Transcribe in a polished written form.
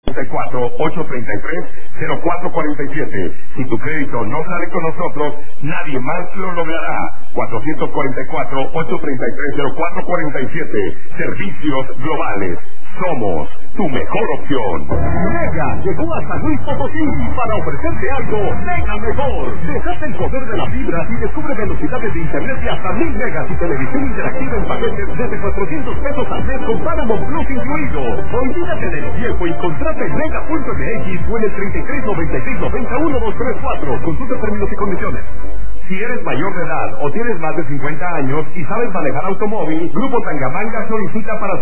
444-833-0447. Si tu crédito no sale con nosotros, nadie más lo logrará. 444-833-0447. Servicios globales. Somos tu mejor opción. Mega llegó a San Luis Potosí para ofrecerte algo mega mejor. Deshace el poder de la fibra y descubre velocidades de internet de hasta 1000 megas y televisión interactiva en paquetes desde 400 pesos al mes con Paramount Plus incluido. Olvídate de lo viejo y contrata en mega.mx o en el 3396901234. Consulta términos y condiciones. Si eres mayor de edad o tienes más de 50 años y sabes manejar automóvil, Grupo Tangamanga solicita para